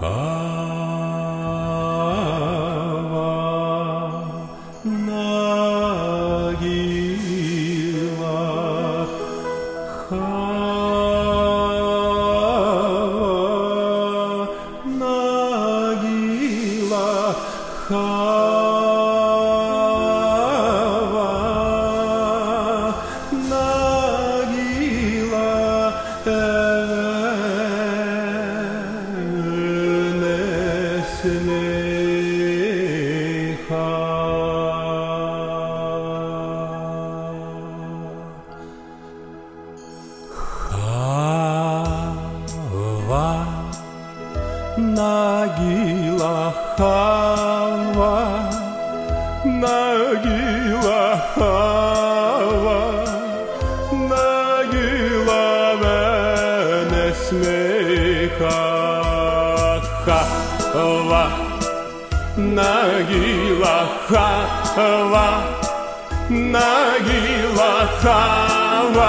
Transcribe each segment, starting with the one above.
Nagila Hava, Nagila Hava, Nagila Venesmeha Hava, Nagila Hava, Nagila Hava,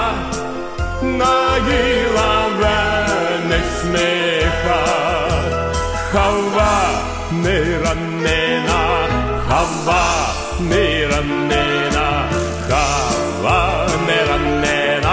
Nagila Venesmeha Hava neranena, Hava neranena, Hava neranena,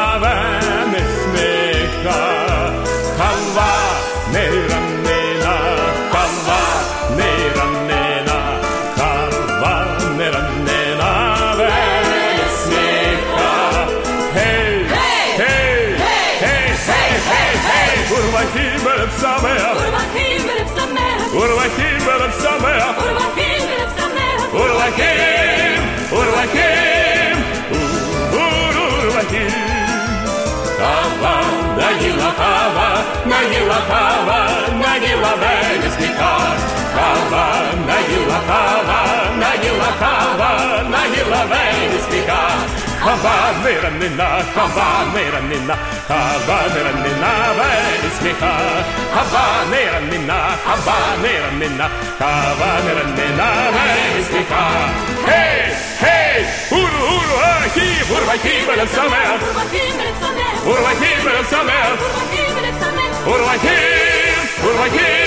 Venesmeha Hava neranena, Hava neranena, Hava neranena, Venesmeha. Hey, hey, hey, hey, hey, hey, hey, Urvahim benim samea, Urvahim benim samea, Urvahim, Urvahim, Urvahim. Hava, Nagila Hava, Nagila Hava, Nagila Venesmeha Hava, Nagila Hava, Nagila Hava, Nagila Venesmeha Hava neranena, Hava neranena, Hava neranena, Venesmeha Hava neranena, Hava neranena, Hava neranena, Venesmeha. Hey, hey, Urvahim, Urvahim benim samea, Urvahim benim samea, Urvahim, Urvahim.